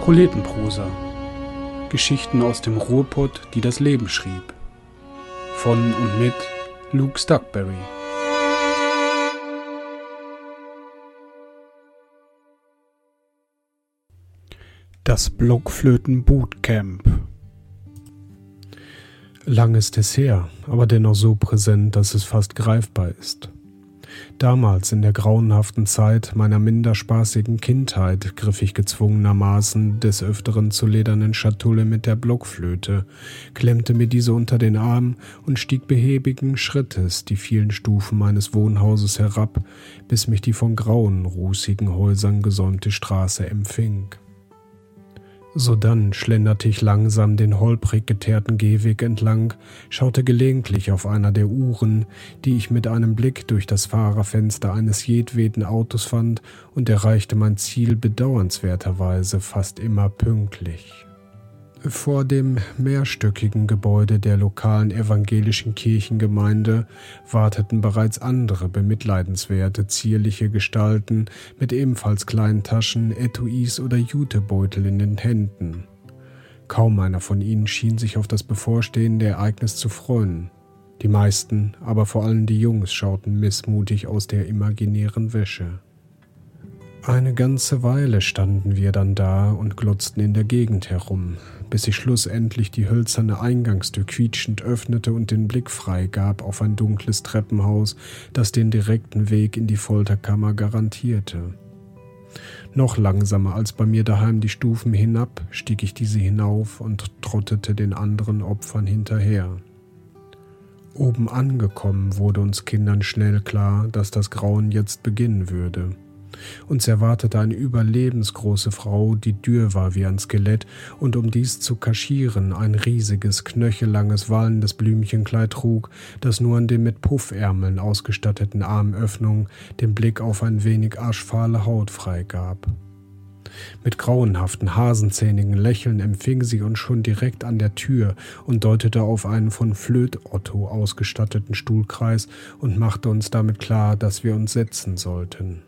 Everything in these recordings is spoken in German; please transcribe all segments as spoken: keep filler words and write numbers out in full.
Proletenprosa. Geschichten aus dem Ruhrpott, die das Leben schrieb. Von und mit Luke Stuckberry. Das Blockflöten-Bootcamp. Lang ist es her, aber dennoch so präsent, dass es fast greifbar ist. Damals, in der grauenhaften Zeit meiner minder spaßigen Kindheit, griff ich gezwungenermaßen des Öfteren zur ledernen Schatulle mit der Blockflöte, klemmte mir diese unter den Arm und stieg behäbigen Schrittes die vielen Stufen meines Wohnhauses herab, bis mich die von grauen, rußigen Häusern gesäumte Straße empfing. Sodann schlenderte ich langsam den holprig geteerten Gehweg entlang, schaute gelegentlich auf einer der Uhren, die ich mit einem Blick durch das Fahrerfenster eines jedweden Autos fand, und erreichte mein Ziel bedauernswerterweise fast immer pünktlich. Vor dem mehrstöckigen Gebäude der lokalen evangelischen Kirchengemeinde warteten bereits andere bemitleidenswerte, zierliche Gestalten mit ebenfalls kleinen Taschen, Etuis oder Jutebeutel in den Händen. Kaum einer von ihnen schien sich auf das bevorstehende Ereignis zu freuen. Die meisten, aber vor allem die Jungs, schauten missmutig aus der imaginären Wäsche. Eine ganze Weile standen wir dann da und glotzten in der Gegend herum, bis sich schlussendlich die hölzerne Eingangstür quietschend öffnete und den Blick freigab auf ein dunkles Treppenhaus, das den direkten Weg in die Folterkammer garantierte. Noch langsamer als bei mir daheim die Stufen hinab, stieg ich diese hinauf und trottete den anderen Opfern hinterher. Oben angekommen wurde uns Kindern schnell klar, dass das Grauen jetzt beginnen würde. Uns erwartete eine überlebensgroße Frau, die dürr war wie ein Skelett und um dies zu kaschieren ein riesiges, knöchellanges, wallendes Blümchenkleid trug, das nur an den mit Puffärmeln ausgestatteten Armöffnungen den Blick auf ein wenig aschfahle Haut freigab. Mit grauenhaften, hasenzähnigen Lächeln empfing sie uns schon direkt an der Tür und deutete auf einen von Flöt-Otto ausgestatteten Stuhlkreis und machte uns damit klar, dass wir uns setzen sollten.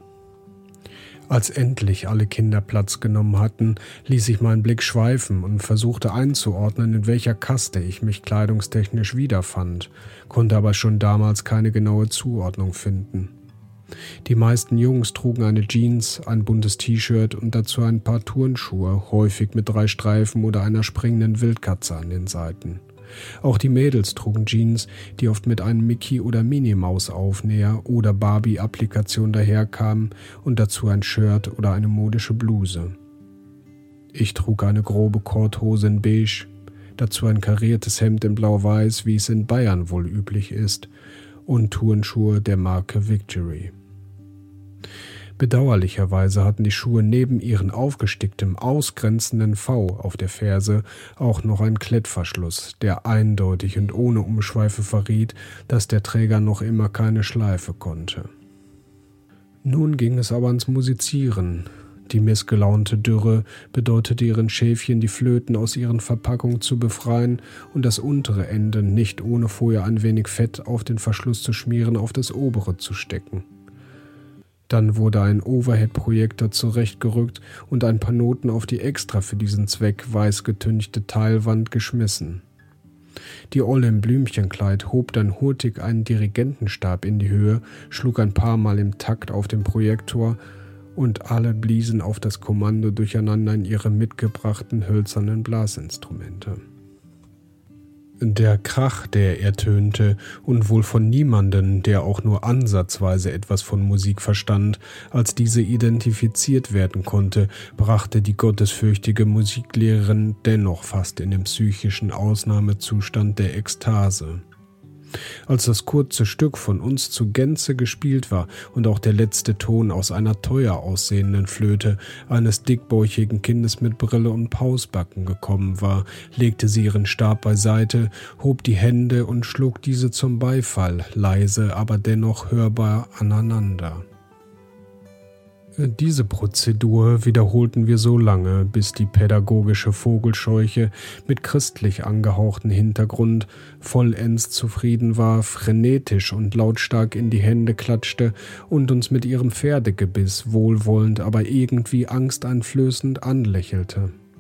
Als endlich alle Kinder Platz genommen hatten, ließ ich meinen Blick schweifen und versuchte einzuordnen, in welcher Kaste ich mich kleidungstechnisch wiederfand, konnte aber schon damals keine genaue Zuordnung finden. Die meisten Jungs trugen eine Jeans, ein buntes T-Shirt und dazu ein paar Turnschuhe, häufig mit drei Streifen oder einer springenden Wildkatze an den Seiten. Auch die Mädels trugen Jeans, die oft mit einem Mickey- oder Minnie-Maus-Aufnäher oder Barbie-Applikation daherkamen, und dazu ein Shirt oder eine modische Bluse. Ich trug eine grobe Korthose in beige, dazu ein kariertes Hemd in blau-weiß, wie es in Bayern wohl üblich ist, und Turnschuhe der Marke Victory. Bedauerlicherweise hatten die Schuhe neben ihren aufgesticktem, ausgrenzenden V auf der Ferse auch noch einen Klettverschluss, der eindeutig und ohne Umschweife verriet, dass der Träger noch immer keine Schleife konnte. Nun ging es aber ans Musizieren. Die missgelaunte Dürre bedeutete ihren Schäfchen, die Flöten aus ihren Verpackungen zu befreien und das untere Ende nicht ohne vorher ein wenig Fett auf den Verschluss zu schmieren auf das obere zu stecken. Dann wurde ein Overhead-Projektor zurechtgerückt und ein paar Noten auf die extra für diesen Zweck weiß getünchte Teilwand geschmissen. Die Olle im Blümchenkleid hob dann hurtig einen Dirigentenstab in die Höhe, schlug ein paar Mal im Takt auf den Projektor und alle bliesen auf das Kommando durcheinander in ihre mitgebrachten hölzernen Blasinstrumente. Der Krach, der ertönte, und wohl von niemanden, der auch nur ansatzweise etwas von Musik verstand, als diese identifiziert werden konnte, brachte die gottesfürchtige Musiklehrerin dennoch fast in den psychischen Ausnahmezustand der Ekstase. Als das kurze Stück von uns zu Gänze gespielt war und auch der letzte Ton aus einer teuer aussehenden Flöte eines dickbäuchigen Kindes mit Brille und Pausbacken gekommen war, legte sie ihren Stab beiseite, hob die Hände und schlug diese zum Beifall, leise, aber dennoch hörbar aneinander. Diese Prozedur wiederholten wir so lange, bis die pädagogische Vogelscheuche mit christlich angehauchtem Hintergrund vollends zufrieden war, frenetisch und lautstark in die Hände klatschte und uns mit ihrem Pferdegebiss wohlwollend, aber irgendwie angsteinflößend anlächelte.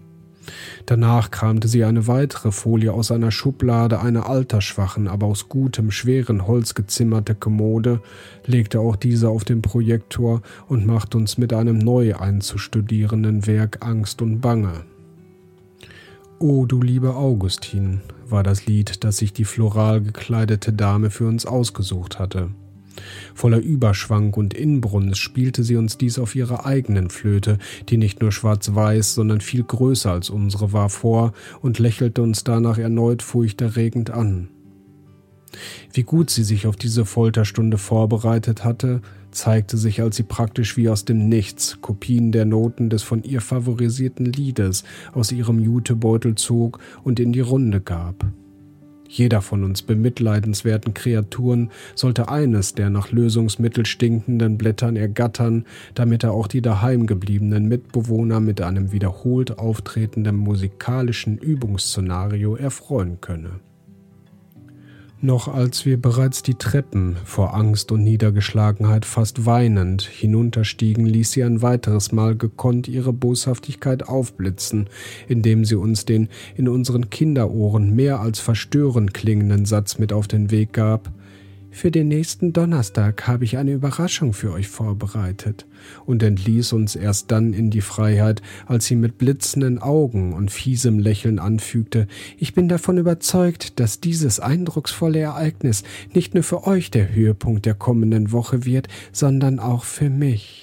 Danach kramte sie eine weitere Folie aus einer Schublade, einer altersschwachen, aber aus gutem, schweren Holz gezimmerte Kommode, legte auch diese auf den Projektor und machte uns mit einem neu einzustudierenden Werk Angst und Bange. »O du liebe Augustin« war das Lied, das sich die floral gekleidete Dame für uns ausgesucht hatte. Voller Überschwang und Inbrunst spielte sie uns dies auf ihrer eigenen Flöte, die nicht nur schwarz-weiß, sondern viel größer als unsere war, vor und lächelte uns danach erneut furchterregend an. Wie gut sie sich auf diese Folterstunde vorbereitet hatte, zeigte sich, als sie praktisch wie aus dem Nichts Kopien der Noten des von ihr favorisierten Liedes aus ihrem Jutebeutel zog und in die Runde gab. Jeder von uns bemitleidenswerten Kreaturen sollte eines der nach Lösungsmittel stinkenden Blättern ergattern, damit er auch die daheim gebliebenen Mitbewohner mit einem wiederholt auftretenden musikalischen Übungsszenario erfreuen könne. Noch als wir bereits die Treppen vor Angst und Niedergeschlagenheit fast weinend hinunterstiegen, ließ sie ein weiteres Mal gekonnt ihre Boshaftigkeit aufblitzen, indem sie uns den in unseren Kinderohren mehr als verstörend klingenden Satz mit auf den Weg gab: »Für den nächsten Donnerstag habe ich eine Überraschung für euch vorbereitet«, und entließ uns erst dann in die Freiheit, als sie mit blitzenden Augen und fiesem Lächeln anfügte: »Ich bin davon überzeugt, dass dieses eindrucksvolle Ereignis nicht nur für euch der Höhepunkt der kommenden Woche wird, sondern auch für mich.«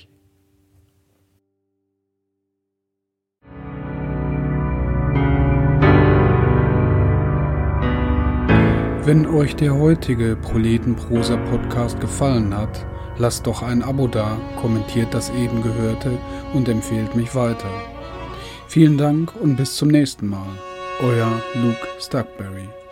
Wenn euch der heutige Proletenprosa-Podcast gefallen hat, lasst doch ein Abo da, kommentiert das eben Gehörte und empfehlt mich weiter. Vielen Dank und bis zum nächsten Mal. Euer Luke Stuckberry.